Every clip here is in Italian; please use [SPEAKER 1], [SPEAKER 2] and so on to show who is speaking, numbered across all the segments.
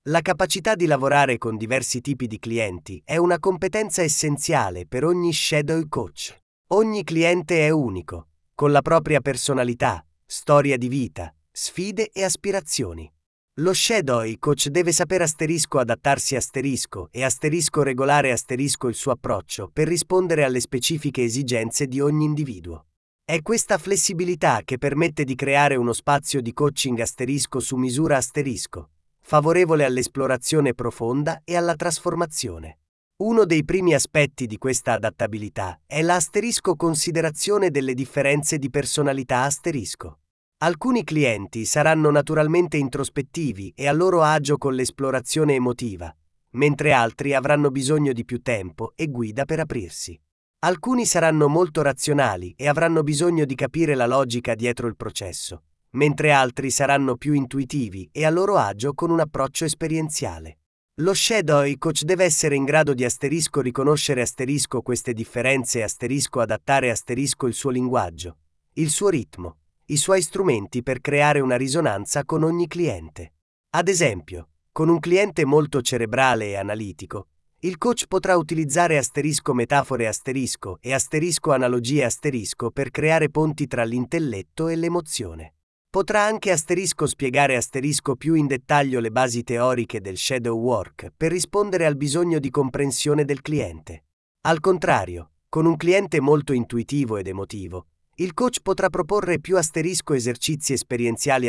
[SPEAKER 1] La capacità di lavorare con diversi tipi di clienti è una competenza essenziale per ogni Shadow Coach. Ogni cliente è unico, con la propria personalità, storia di vita, sfide e aspirazioni. Lo Shadow Coach deve saper adattarsi e regolare il suo approccio per rispondere alle specifiche esigenze di ogni individuo. È questa flessibilità che permette di creare uno spazio di coaching su misura favorevole all'esplorazione profonda e alla trasformazione. Uno dei primi aspetti di questa adattabilità è la considerazione delle differenze di personalità . Alcuni clienti saranno naturalmente introspettivi e a loro agio con l'esplorazione emotiva, mentre altri avranno bisogno di più tempo e guida per aprirsi. Alcuni saranno molto razionali e avranno bisogno di capire la logica dietro il processo, mentre altri saranno più intuitivi e a loro agio con un approccio esperienziale. Lo Shadow Coach deve essere in grado di riconoscere queste differenze e adattare il suo linguaggio, il suo ritmo, i suoi strumenti per creare una risonanza con ogni cliente. Ad esempio, con un cliente molto cerebrale e analitico, il coach potrà utilizzare metafore e analogie per creare ponti tra l'intelletto e l'emozione. Potrà anche spiegare più in dettaglio le basi teoriche del shadow work per rispondere al bisogno di comprensione del cliente. Al contrario, con un cliente molto intuitivo ed emotivo, il coach potrà proporre più esercizi esperienziali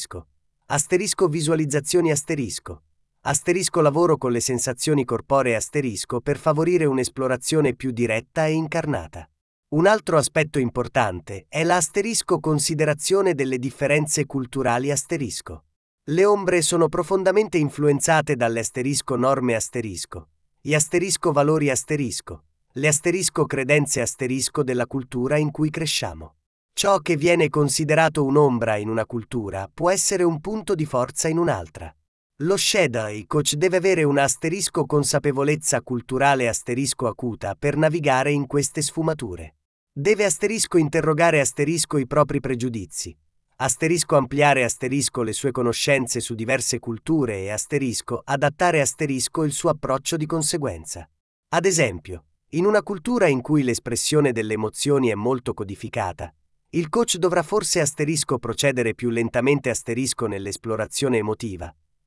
[SPEAKER 1] visualizzazioni lavoro con le sensazioni corporee per favorire un'esplorazione più diretta e incarnata. Un altro aspetto importante è la considerazione delle differenze culturali . Le ombre sono profondamente influenzate dalle norme gli valori le credenze della cultura in cui cresciamo. Ciò che viene considerato un'ombra in una cultura può essere un punto di forza in un'altra. Lo Shadow Coach deve avere una consapevolezza culturale acuta per navigare in queste sfumature. Deve interrogare i propri pregiudizi, ampliare le sue conoscenze su diverse culture e adattare il suo approccio di conseguenza. Ad esempio, in una cultura in cui l'espressione delle emozioni è molto codificata, il coach dovrà forse procedere più lentamente nell'esplorazione emotiva,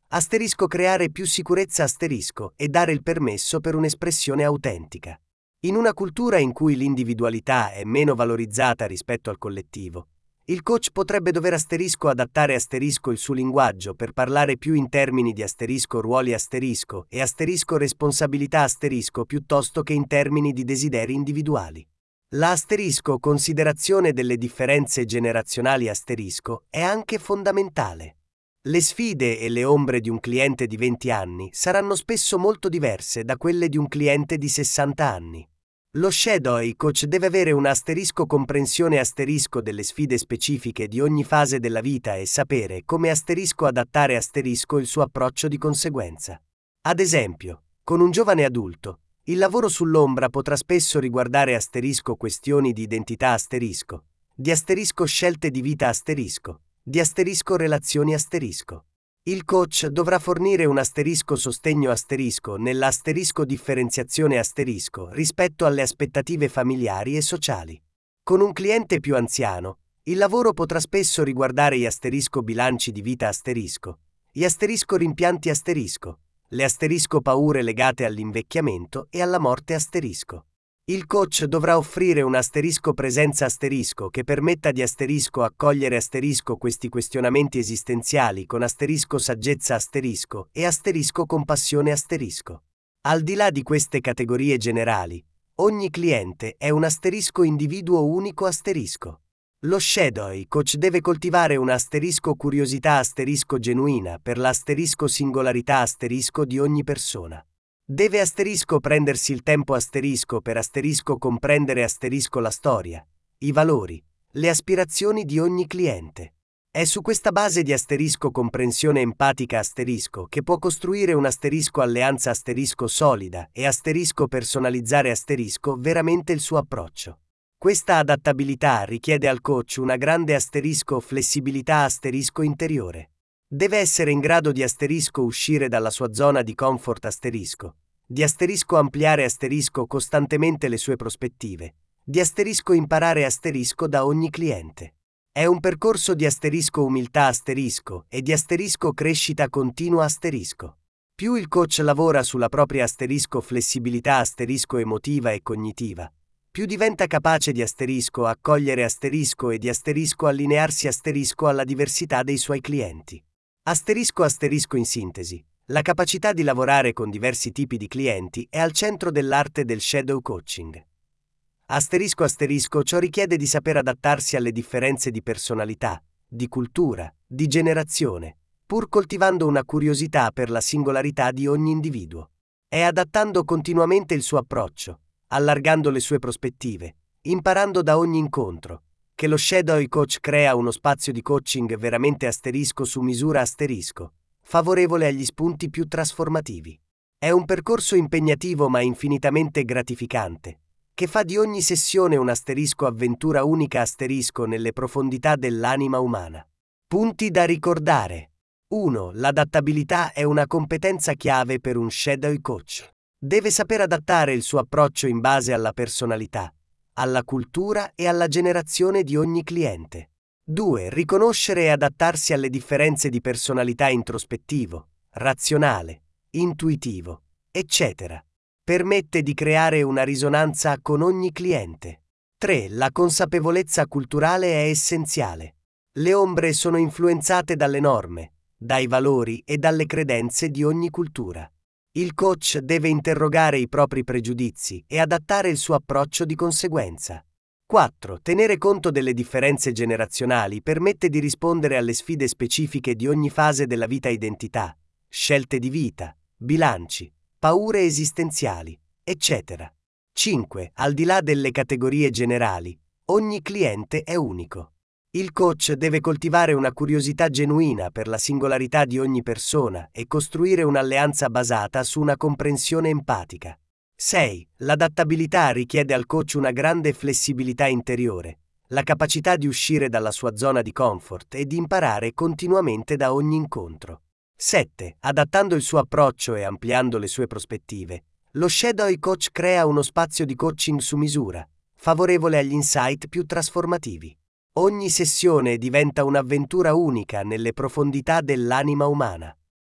[SPEAKER 1] creare più sicurezza e dare il permesso per un'espressione autentica. In una cultura in cui l'individualità è meno valorizzata rispetto al collettivo, il coach potrebbe dover adattare il suo linguaggio per parlare più in termini di ruoli e responsabilità piuttosto che in termini di desideri individuali. La considerazione delle differenze generazionali è anche fondamentale. Le sfide e le ombre di un cliente di 20 anni saranno spesso molto diverse da quelle di un cliente di 60 anni. Lo Shadow Coach deve avere una comprensione delle sfide specifiche di ogni fase della vita e sapere come adattare il suo approccio di conseguenza. Ad esempio, con un giovane adulto, il lavoro sull'ombra potrà spesso riguardare questioni di identità di scelte di vita di relazioni . Il coach dovrà fornire un sostegno nella differenziazione rispetto alle aspettative familiari e sociali. Con un cliente più anziano, il lavoro potrà spesso riguardare gli bilanci di vita gli rimpianti le paure legate all'invecchiamento e alla morte . Il coach dovrà offrire un presenza che permetta di accogliere questi questionamenti esistenziali con saggezza e compassione . Al di là di queste categorie generali, ogni cliente è un individuo unico . Lo Shadow Coach deve coltivare una curiosità genuina per la singolarità di ogni persona. Deve prendersi il tempo per comprendere la storia, i valori, le aspirazioni di ogni cliente. È su questa base di comprensione empatica che può costruire un alleanza solida e personalizzare veramente il suo approccio. Questa adattabilità richiede al coach una grande flessibilità interiore. Deve essere in grado di uscire dalla sua zona di comfort di ampliare costantemente le sue prospettive, di imparare da ogni cliente. È un percorso di umiltà e di crescita continua . Più il coach lavora sulla propria flessibilità emotiva e cognitiva, più diventa capace di accogliere e di allinearsi alla diversità dei suoi clienti. In sintesi, la capacità di lavorare con diversi tipi di clienti è al centro dell'arte del shadow coaching. Ciò richiede di saper adattarsi alle differenze di personalità, di cultura, di generazione, pur coltivando una curiosità per la singolarità di ogni individuo. È adattando continuamente il suo approccio, allargando le sue prospettive, imparando da ogni incontro, che lo shadow coach crea uno spazio di coaching veramente su misura favorevole agli spunti più trasformativi. È un percorso impegnativo ma infinitamente gratificante, che fa di ogni sessione un avventura unica nelle profondità dell'anima umana. Punti da ricordare. 1. L'adattabilità è una competenza chiave per un shadow coach. Deve saper adattare il suo approccio in base alla personalità, alla cultura e alla generazione di ogni cliente. 2. Riconoscere e adattarsi alle differenze di personalità introspettivo, razionale, intuitivo, eccetera. Permette di creare una risonanza con ogni cliente. 3. La consapevolezza culturale è essenziale. Le ombre sono influenzate dalle norme, dai valori e dalle credenze di ogni cultura. Il coach deve interrogare i propri pregiudizi e adattare il suo approccio di conseguenza. 4. Tenere conto delle differenze generazionali permette di rispondere alle sfide specifiche di ogni fase della vita: identità, scelte di vita, bilanci, paure esistenziali, eccetera. 5. Al di là delle categorie generali, ogni cliente è unico. Il coach deve coltivare una curiosità genuina per la singolarità di ogni persona e costruire un'alleanza basata su una comprensione empatica. 6. L'adattabilità richiede al coach una grande flessibilità interiore, la capacità di uscire dalla sua zona di comfort e di imparare continuamente da ogni incontro. 7. Adattando il suo approccio e ampliando le sue prospettive, lo shadow coach crea uno spazio di coaching su misura, favorevole agli insight più trasformativi. Ogni sessione diventa un'avventura unica nelle profondità dell'anima umana.